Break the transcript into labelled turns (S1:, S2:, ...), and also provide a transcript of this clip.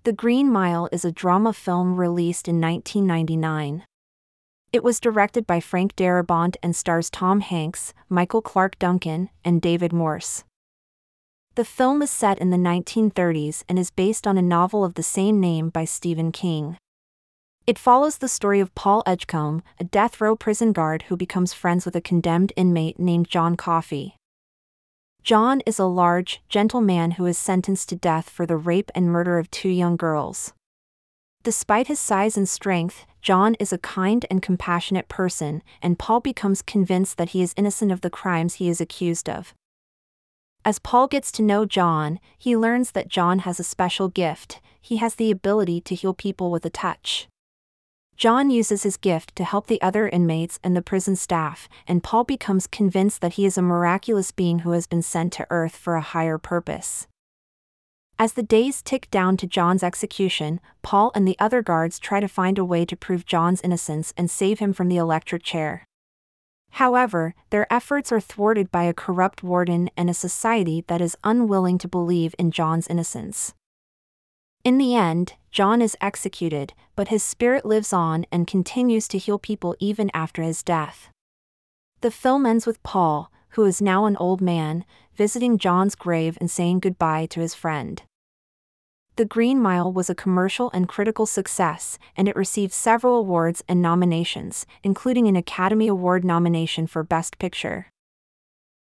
S1: The Green Mile is a drama film released in 1999. It was directed by Frank Darabont and stars Tom Hanks, Michael Clarke Duncan, and David Morse. The film is set in the 1930s and is based on a novel of the same name by Stephen King. It follows the story of Paul Edgecombe, a death row prison guard who becomes friends with a condemned inmate named John Coffey. John is a large, gentle man who is sentenced to death for the rape and murder of 2 young girls. Despite his size and strength, John is a kind and compassionate person, and Paul becomes convinced that he is innocent of the crimes he is accused of. As Paul gets to know John, he learns that John has a special gift. He has the ability to heal people with a touch. John uses his gift to help the other inmates and the prison staff, and Paul becomes convinced that he is a miraculous being who has been sent to Earth for a higher purpose. As the days tick down to John's execution, Paul and the other guards try to find a way to prove John's innocence and save him from the electric chair. However, their efforts are thwarted by a corrupt warden and a society that is unwilling to believe in John's innocence. In the end, John is executed, but his spirit lives on and continues to heal people even after his death. The film ends with Paul, who is now an old man, visiting John's grave and saying goodbye to his friend. The Green Mile was a commercial and critical success, and it received several awards and nominations, including an Academy Award nomination for Best Picture.